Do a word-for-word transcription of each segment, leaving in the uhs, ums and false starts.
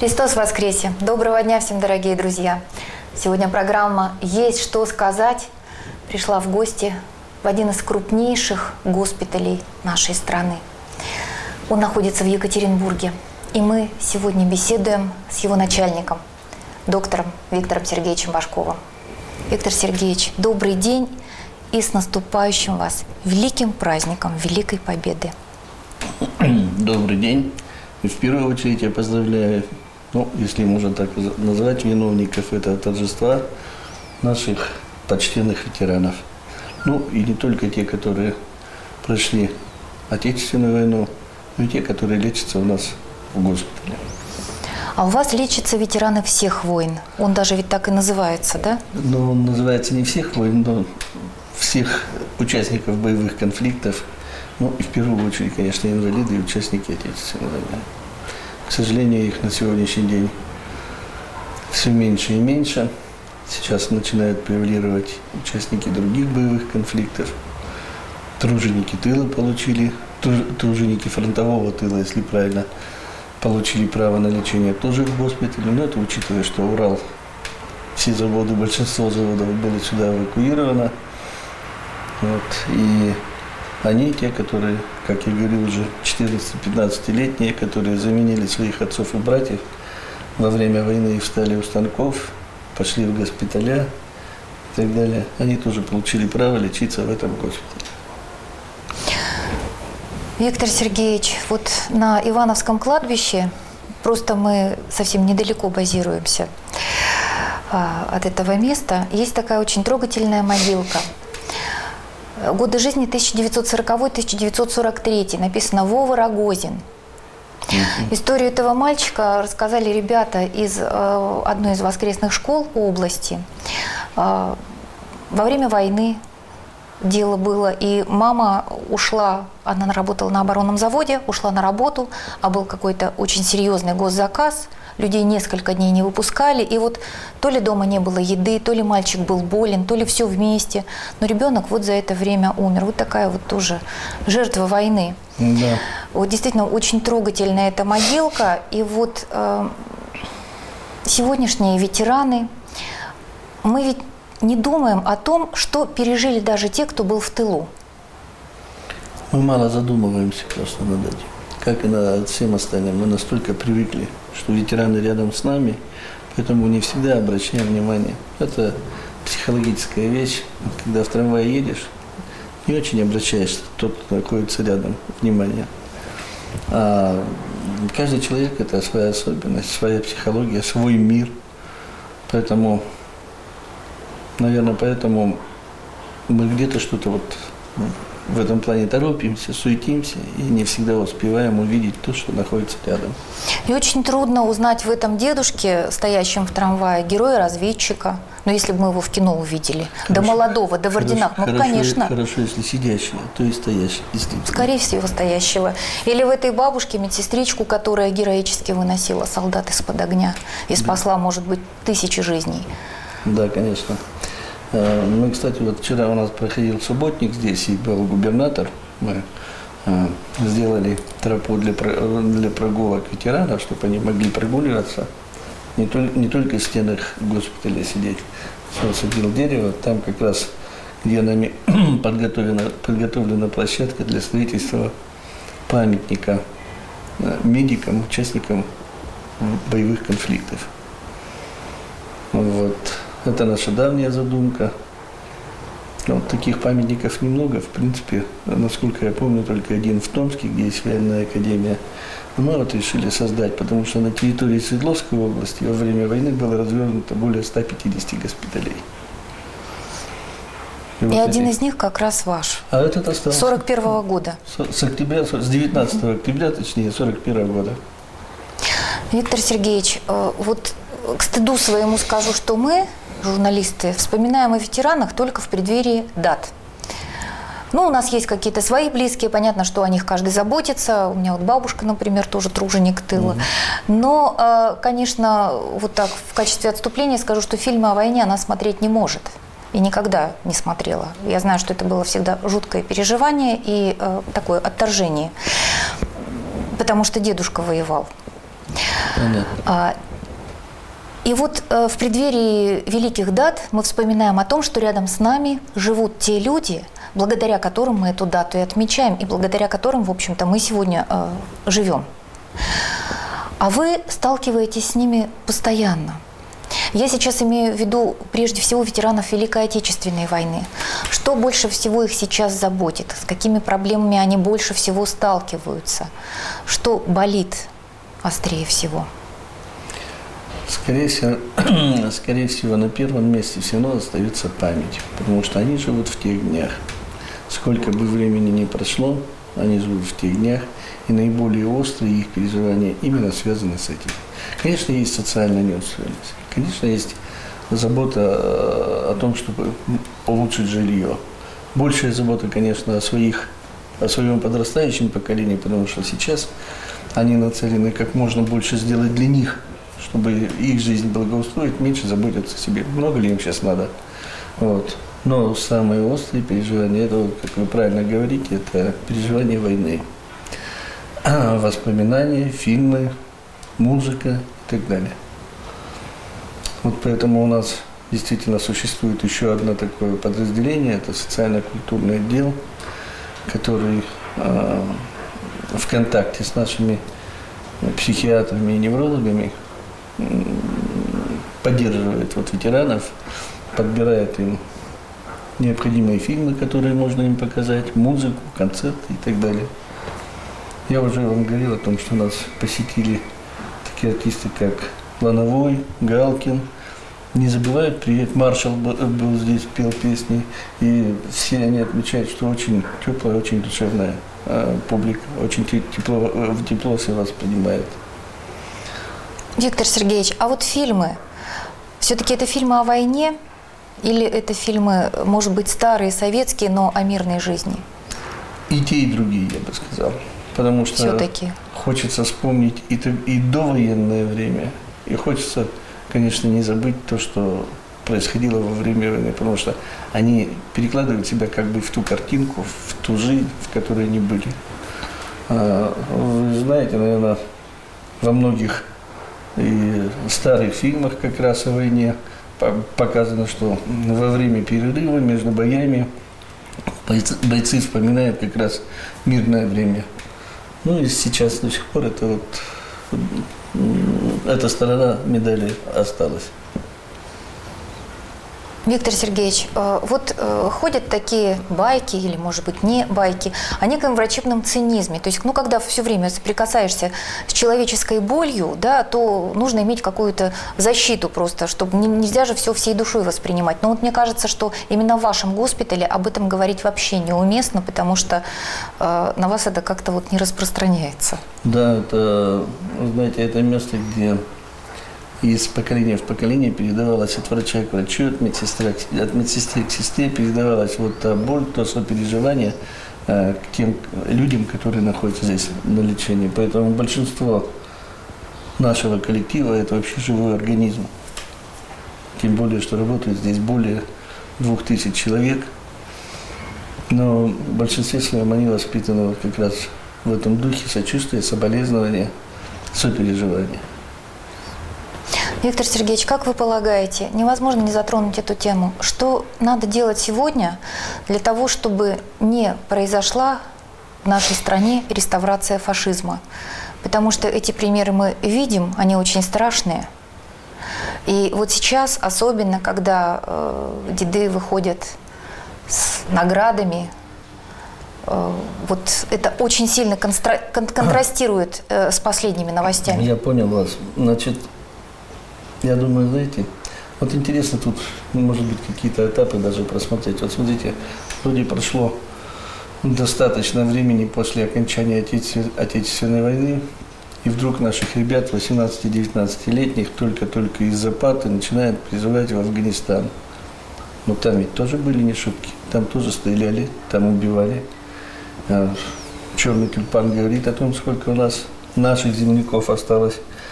Христос воскресе! Доброго дня всем, дорогие друзья! Сегодня программа «Есть что сказать» пришла в гости в один из крупнейших госпиталей нашей страны. Он находится в Екатеринбурге, и мы сегодня беседуем с его начальником, доктором Виктором Сергеевичем Башковым. Виктор Сергеевич, добрый день и с наступающим вас великим праздником Великой Победы! Добрый день. И в первую очередь я поздравляю, ну, если можно так назвать, виновников этого торжества, наших почтенных ветеранов. Ну, и не только те, которые прошли Отечественную войну, но и те, которые лечатся у нас в госпитале. А у вас лечатся ветераны всех войн. Он даже ведь так и называется, да? Ну, он называется не всех войн, но всех участников боевых конфликтов. Ну, и в первую очередь, конечно, инвалиды и участники Отечественной войны. К сожалению, их на сегодняшний день все меньше и меньше. Сейчас начинают превалировать участники других боевых конфликтов. Труженики тыла получили, труженики фронтового тыла, если правильно, получили право на лечение тоже в госпитале. Но это учитывая, что Урал, все заводы, большинство заводов было сюда эвакуировано. Вот, и они те, которые, как я говорил, уже четырнадцати-пятнадцатилетние, которые заменили своих отцов и братьев во время войны и встали у станков, пошли в госпиталя и так далее. Они тоже получили право лечиться в этом госпитале. Виктор Сергеевич, вот на Ивановском кладбище, просто мы совсем недалеко базируемся а, от этого места, есть такая очень трогательная могилка. Годы жизни тысяча девятьсот сороковой — тысяча девятьсот сорок третий, написано Вова Рогозин. Mm-hmm. Историю этого мальчика рассказали ребята из э, одной из воскресных школ области. Э, во время войны дело было, и мама ушла, она работала на оборонном заводе, ушла на работу, а был какой-то очень серьезный госзаказ, людей несколько дней не выпускали, и вот то ли дома не было еды, то ли мальчик был болен, то ли все вместе, но ребенок вот за это время умер. Вот такая вот тоже жертва войны. Да. Вот действительно очень трогательная эта могилка, и вот э, сегодняшние ветераны, мы ведь не думаем о том, что пережили даже те, кто был в тылу. Мы мало задумываемся просто над этим. Как и над всем остальным. Мы настолько привыкли, что ветераны рядом с нами, поэтому не всегда обращаем внимание. Это психологическая вещь. Когда в трамвае едешь, не очень обращаешься, тот, кто находится рядом, внимание. А каждый человек – это своя особенность, своя психология, свой мир. Поэтому, наверное, поэтому мы где-то что-то вот в этом плане торопимся, суетимся и не всегда успеваем увидеть то, что находится рядом. И очень трудно узнать в этом дедушке, стоящем в трамвае, героя-разведчика. Ну, если бы мы его в кино увидели. Хорошо. До молодого, до в орденах. Ну, хорошо, конечно. Хорошо, если сидящего, то и стоящего. Скорее всего, стоящего. Или в этой бабушке медсестричку, которая героически выносила солдат из-под огня и спасла, да, может быть, тысячи жизней. Да, конечно. Мы, кстати, вот вчера у нас проходил субботник здесь, и был губернатор. Мы э, сделали тропу для, для прогулок ветеранов, чтобы они могли прогуливаться. Не, то, не только в стенах госпиталя сидеть. Он садил дерево, там как раз, где нами подготовлена, подготовлена площадка для строительства памятника медикам, участникам боевых конфликтов. Вот. Это наша давняя задумка. Вот таких памятников немного. В принципе, насколько я помню, только один в Томске, где есть военная академия. Но мы вот решили создать, потому что на территории Свердловской области во время войны было развернуто более ста пятидесяти госпиталей. И, и вот один эти... из них как раз ваш. А этот остался. сорок первого года. С октября, с девятнадцатого октября, точнее, сорок первого года. Виктор Сергеевич, вот к стыду своему скажу, что мы, журналисты, вспоминаем о ветеранах только в преддверии дат. Ну, у нас есть какие-то свои близкие, понятно, что о них каждый заботится. У меня вот бабушка, например, тоже труженик тыла. Mm-hmm. Но, конечно, вот так в качестве отступления скажу, что фильмы о войне она смотреть не может. И никогда не смотрела. Я знаю, что это было всегда жуткое переживание и э, такое отторжение. Потому что дедушка воевал. Понятно. И вот э, в преддверии великих дат мы вспоминаем о том, что рядом с нами живут те люди, благодаря которым мы эту дату и отмечаем, и благодаря которым, в общем-то, мы сегодня э, живем. А вы сталкиваетесь с ними постоянно. Я сейчас имею в виду прежде всего ветеранов Великой Отечественной войны. Что больше всего их сейчас заботит? С какими проблемами они больше всего сталкиваются? Что болит острее всего? Скорее всего, скорее всего, на первом месте все равно остается память, потому что они живут в тех днях. Сколько бы времени ни прошло, они живут в тех днях, и наиболее острые их переживания именно связаны с этим. Конечно, есть социальная неустроенность, конечно, есть забота о том, чтобы улучшить жилье. Большая забота, конечно, о своих, о своем подрастающем поколении, потому что сейчас они нацелены как можно больше сделать для них, чтобы их жизнь благоустроить, меньше заботиться о себе. Много ли им сейчас надо? Вот. Но самые острые переживания, это, вот, как вы правильно говорите, это переживания войны. Воспоминания, фильмы, музыка и так далее. Вот поэтому у нас действительно существует еще одно такое подразделение, это социально-культурный отдел, который э, в контакте с нашими психиатрами и неврологами поддерживает вот ветеранов, подбирает им необходимые фильмы, которые можно им показать, музыку, концерты и так далее. Я уже вам говорил о том, что нас посетили такие артисты, как Лановой, Галкин. Не забывают приехать, Маршал был здесь, пел песни, и все они отмечают, что очень теплая, очень душевная публика, очень тепло, тепло все воспринимает. Виктор Сергеевич, а вот фильмы, все-таки это фильмы о войне или это фильмы, может быть, старые, советские, но о мирной жизни? И те, и другие, я бы сказал. Потому что все-таки хочется вспомнить и, и довоенное время, и хочется, конечно, не забыть то, что происходило во время войны, потому что они перекладывают себя как бы в ту картинку, в ту жизнь, в которой они были. Вы знаете, наверное, во многих и старых фильмах как раз о войне показано, что во время перерыва между боями бойцы, бойцы вспоминают как раз мирное время. Ну и сейчас до сих пор это вот, эта сторона медали осталась. Виктор Сергеевич, вот ходят такие байки, или, может быть, не байки, о неком врачебном цинизме. То есть, ну, когда все время соприкасаешься с человеческой болью, да, то нужно иметь какую-то защиту просто, чтобы нельзя же все всей душой воспринимать. Но вот мне кажется, что именно в вашем госпитале об этом говорить вообще неуместно, потому что э, на вас это как-то вот не распространяется. Да, это, знаете, это место, где из поколения в поколение передавалось от врача к врачу, от медсестры, от медсестры к сестре, передавалась вот та боль, то сопереживание э, к тем людям, которые находятся здесь на лечении. Поэтому большинство нашего коллектива – это вообще живой организм. Тем более, что работает здесь более двух тысяч человек. Но в большинстве своем они воспитаны вот как раз в этом духе сочувствия, соболезнования, сопереживания. Виктор Сергеевич, как вы полагаете, невозможно не затронуть эту тему? Что надо делать сегодня для того, чтобы не произошла в нашей стране реставрация фашизма? Потому что эти примеры мы видим, они очень страшные. И вот сейчас, особенно когда э, деды выходят с наградами, э, вот это очень сильно констра- кон- контрастирует э, с последними новостями. Я понял вас. Значит, я думаю, знаете, вот интересно тут, может быть, какие-то этапы даже просмотреть. Вот смотрите, вроде прошло достаточно времени после окончания Отечественной войны, и вдруг наших ребят, восемнадцати-девятнадцатилетних, только-только из Запады начинают призывать в Афганистан. Но там ведь тоже были не шутки, там тоже стреляли, там убивали. Черный тюльпан говорит о том, сколько у нас наших земляков осталось.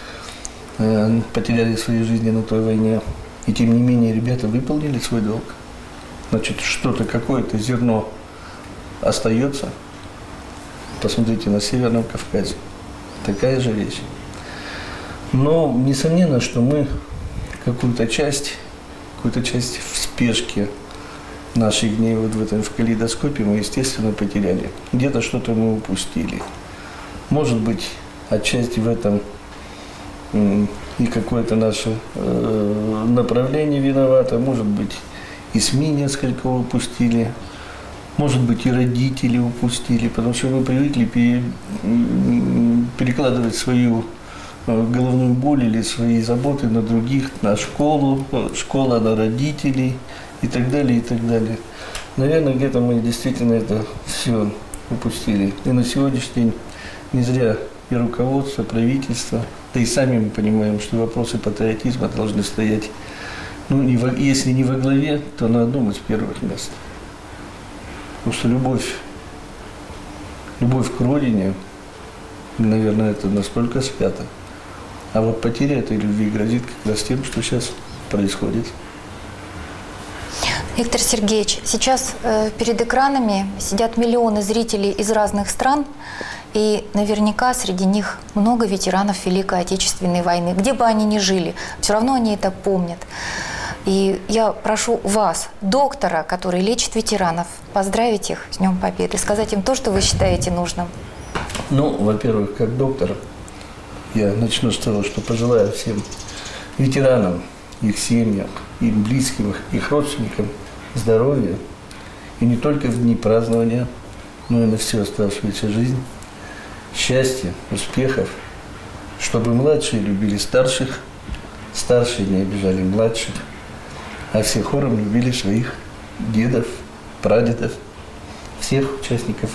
Потеряли свои жизни на той войне. И тем не менее ребята выполнили свой долг. Значит, что-то, какое-то зерно остается. Посмотрите на Северном Кавказе. Такая же вещь. Но несомненно, что мы какую-то часть, какую-то часть в спешке наших дней вот в этом в калейдоскопе мы, естественно, потеряли. Где-то что-то мы упустили. Может быть, отчасти в этом и какое-то наше э, направление виновато, может быть, и СМИ несколько упустили, может быть, и родители упустили, потому что мы привыкли пере, перекладывать свою головную боль или свои заботы на других, на школу, школа на родителей и так далее, и так далее. Наверное, где-то мы действительно это все упустили. И на сегодняшний день не зря и руководство, правительство, да и сами мы понимаем, что вопросы патриотизма должны стоять, ну, не во, если не во главе, то на одном из первых мест. Потому что любовь, любовь к родине, наверное, это настолько свято. А вот потеря этой любви грозит как раз тем, что сейчас происходит. Виктор Сергеевич, сейчас э, перед экранами сидят миллионы зрителей из разных стран, и наверняка среди них много ветеранов Великой Отечественной войны. Где бы они ни жили, все равно они это помнят. И я прошу вас, доктора, который лечит ветеранов, поздравить их с Днем Победы, сказать им то, что вы считаете нужным. Ну, во-первых, как доктор, я начну с того, что пожелаю всем ветеранам, их семьям, их близким, их родственникам здоровья. И не только в дни празднования, но и на всю оставшуюся жизнь. Счастья, успехов, чтобы младшие любили старших, старшие не обижали младших, а все хором любили своих дедов, прадедов, всех участников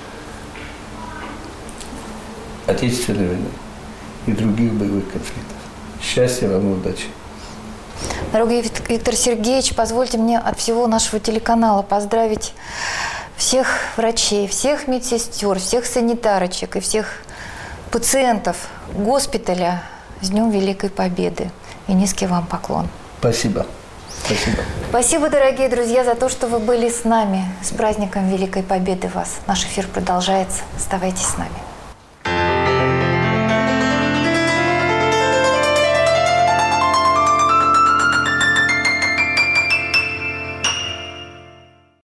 Отечественной войны и других боевых конфликтов. Счастья вам и удачи! Дорогой Виктор Сергеевич, позвольте мне от всего нашего телеканала поздравить всех врачей, всех медсестер, всех санитарочек и всех пациентов госпиталя с Днем Великой Победы. И низкий вам поклон. Спасибо. Спасибо. Спасибо, дорогие друзья, за то, что вы были с нами. С праздником Великой Победы вас. Наш эфир продолжается. Оставайтесь с нами.